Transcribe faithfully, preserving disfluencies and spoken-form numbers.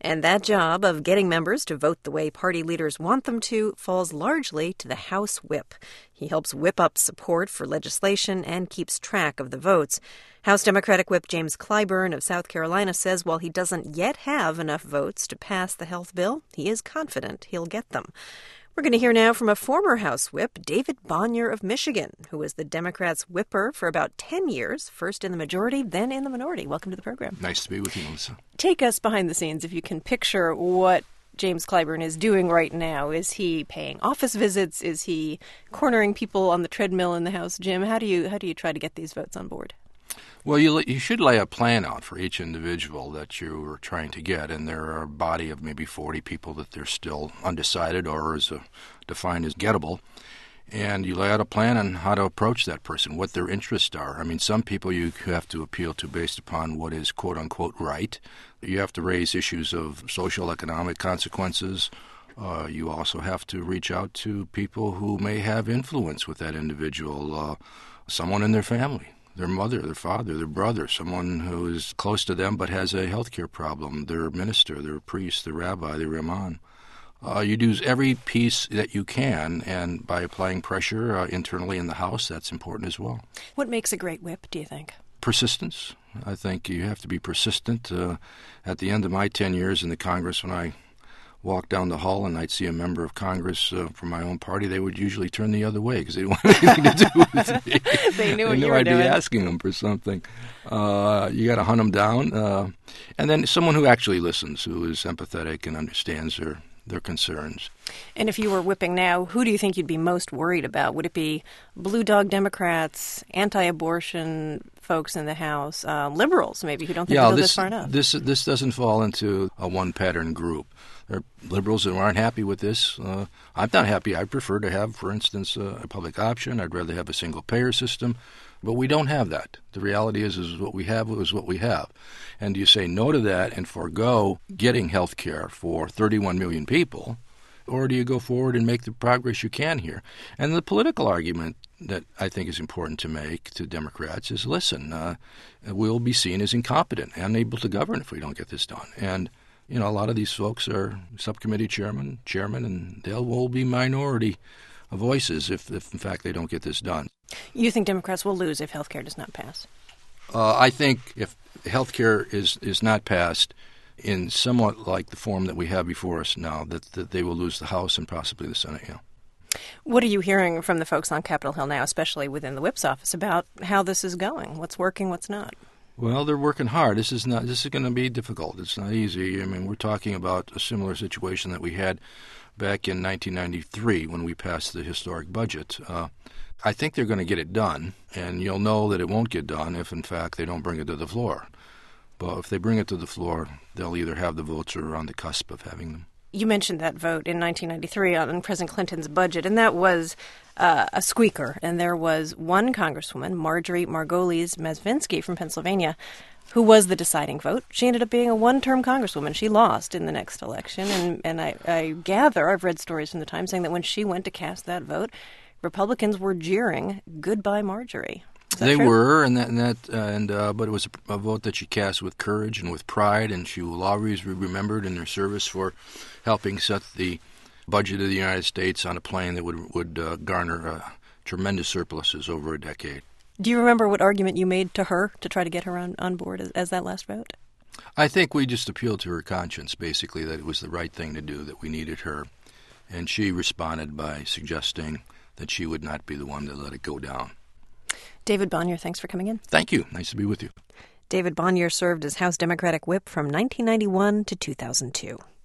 And that job of getting members to vote the way party leaders want them to falls largely to the House Whip. He helps whip up support for legislation and keeps track of the votes. House Democratic Whip James Clyburn of South Carolina says while he doesn't yet have enough votes to pass the health bill, he is confident he'll get them. We're going to hear now from a former House Whip, David Bonnier of Michigan, who was the Democrats' whipper for about ten years, first in the majority, then in the minority. Welcome to the program. Nice to be with you, Melissa. Take us behind the scenes, if you can picture what James Clyburn is doing right now. Is he paying office visits? Is he cornering people on the treadmill in the House gym? How do you how do you try to get these votes on board? Well, you you should lay a plan out for each individual that you are trying to get, and there are a body of maybe forty people that they're still undecided or is uh, defined as gettable, and you lay out a plan on how to approach that person, what their interests are. I mean, some people you have to appeal to based upon what is quote-unquote right. You have to raise issues of social economic consequences. Uh, you also have to reach out to people who may have influence with that individual, uh, someone in their family. Their mother, their father, their brother, someone who is close to them but has a health care problem, their minister, their priest, their rabbi, their imam. Uh, you do every piece that you can, and by applying pressure uh, internally in the House, that's important as well. What makes a great whip, do you think? Persistence. I think you have to be persistent. Uh, at the end of my ten years in the Congress, when I walk down the hall and I'd see a member of Congress uh, from my own party, they would usually turn the other way because they didn't want anything to do with me. They knew they what knew you were I'd doing. be asking them for something. Uh, you got to hunt them down. Uh, and then someone who actually listens, who is empathetic and understands their, their concerns. And if you were whipping now, who do you think you'd be most worried about? Would it be blue dog Democrats, anti-abortion folks in the House, uh, liberals maybe who don't think yeah, they'll go this, this far enough? This, this doesn't fall into a one-pattern group. There are liberals who aren't happy with this. Uh, I'm not happy. I prefer to have, for instance, uh, a public option. I'd rather have a single-payer system. But we don't have that. The reality is, is what we have is what we have. And you say no to that and forego getting health care for thirty-one million people, or do you go forward and make the progress you can here? And the political argument that I think is important to make to Democrats is, listen, uh, we'll be seen as incompetent and unable to govern if we don't get this done. And you know, a lot of these folks are subcommittee chairman, chairman, and they'll all be minority voices if, if, in fact, they don't get this done. You think Democrats will lose if health care does not pass? Uh, I think if health care is, is not passed in somewhat like the form that we have before us now, that, that they will lose the House and possibly the Senate, yeah. What are you hearing from the folks on Capitol Hill now, especially within the whip's office, about how this is going? What's working, what's not? Well, they're working hard. This is not. This is going to be difficult. It's not easy. I mean, we're talking about a similar situation that we had back in nineteen ninety-three when we passed the historic budget. Uh, I think they're going to get it done, and you'll know that it won't get done if, in fact, they don't bring it to the floor. But if they bring it to the floor, they'll either have the votes or are on the cusp of having them. You mentioned that vote in nineteen ninety-three on President Clinton's budget, and that was uh, a squeaker. And there was one Congresswoman, Marjorie Margolis Mazvinsky from Pennsylvania, who was the deciding vote. She ended up being a one-term Congresswoman. She lost in the next election. And, and I, I gather, I've read stories from the Times saying that when she went to cast that vote, Republicans were jeering, "Goodbye, Marjorie." They true? were, and that, and that, uh, and uh, but it was a, a vote that she cast with courage and with pride, and she will always be remembered in her service for helping set the budget of the United States on a plane that would would uh, garner uh, tremendous surpluses over a decade. Do you remember what argument you made to her to try to get her on, on board as, as that last vote? I think we just appealed to her conscience, basically, that it was the right thing to do, that we needed her, and she responded by suggesting that she would not be the one to let it go down. David Bonnier, thanks for coming in. Thank you. Nice to be with you. David Bonnier served as House Democratic Whip from nineteen ninety-one to two thousand two.